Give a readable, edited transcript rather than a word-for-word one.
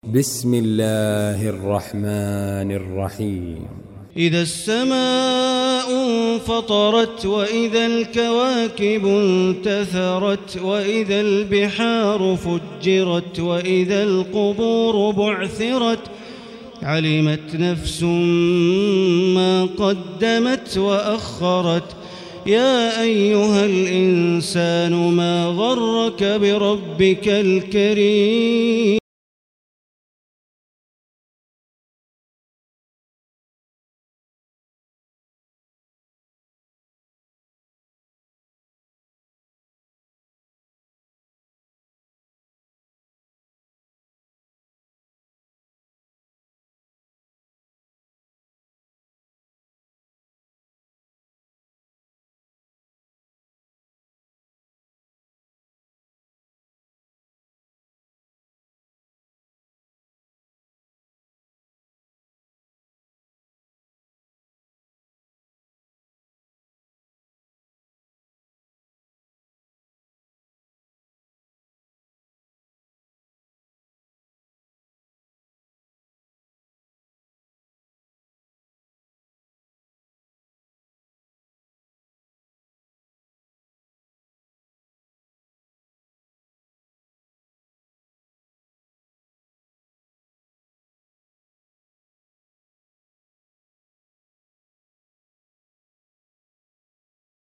بسم الله الرحمن الرحيم. إذا السماء انفطرت وإذا الكواكب انتثرت وإذا البحار فجرت وإذا القبور بعثرت علمت نفس ما قدمت وأخرت يا أيها الإنسان ما غرك بربك الكريم